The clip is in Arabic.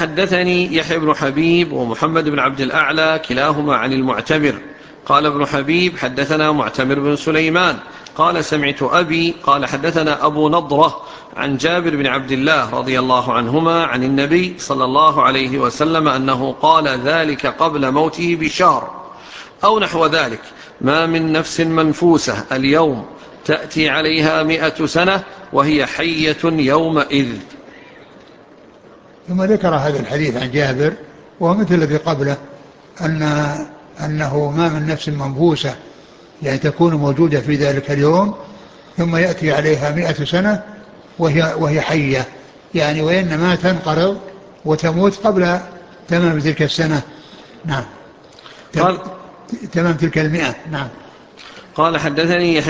حدثني يحيى بن حبيب ومحمد بن عبد الأعلى كلاهما عن المعتمر. قال ابن حبيب حدثنا معتمر بن سليمان قال سمعت أبي قال حدثنا أبو نضرة عن جابر بن عبد الله رضي الله عنهما عن النبي صلى الله عليه وسلم أنه قال ذلك قبل موته بشهر أو نحو ذلك: ما من نفس منفوسة اليوم تأتي عليها 100 سنة وهي حية يومئذ. ثم ذكر هذا الحديث عن جابر ومثل الذي قبله أنه ما من نفس منفوسة يعني تكون موجودة في ذلك اليوم ثم يأتي عليها 100 سنة وهي حية، يعني وإنما تنقرض وتموت قبل تمام تلك السنة. نعم، تمام تلك 100. نعم. قال حدثني